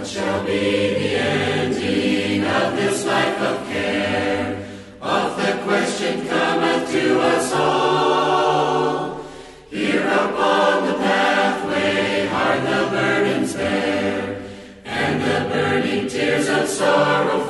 Shall be the ending of this life of care. Oft the question cometh to us all. Here upon the pathway hard the burdens bear, and the burning tears of sorrow